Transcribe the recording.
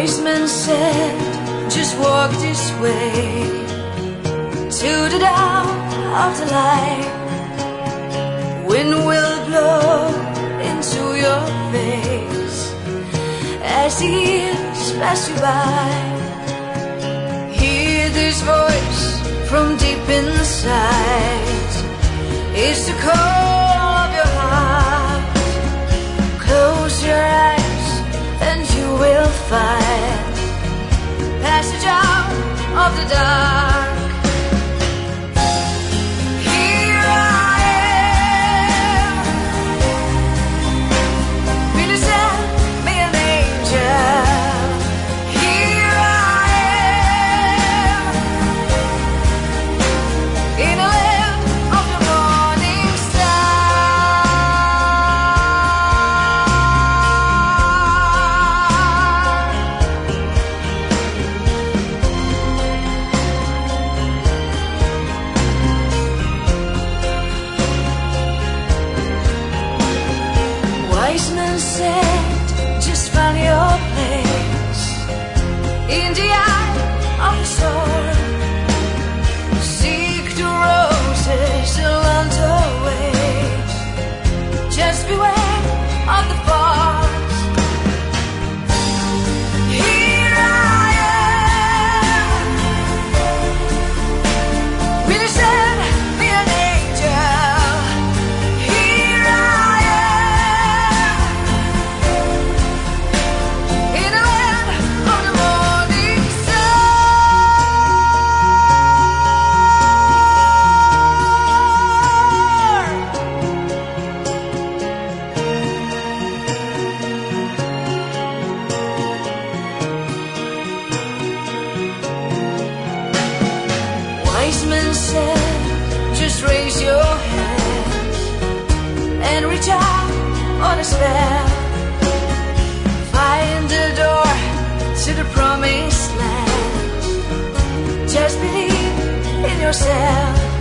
wise men said, just walk this way to the dawn of the light. Wind will blow into your face as the years pass you by. Hear this voice from deep inside. It's the call of your heart. Close your eyes and you will find passage out of the dark. Here I am. Will you send me an angel? Here I am. In a land of the morning star. Wise men said, just find your place in the eye of the storm. Seek the roses along the way. Just beware of the falls. Here I am. Will you send me an angel? Here I am. In the land of the morning star. Wise men said, just raise your hands and reach out on a spell. Find the door to the promised land. Just believe in yourself.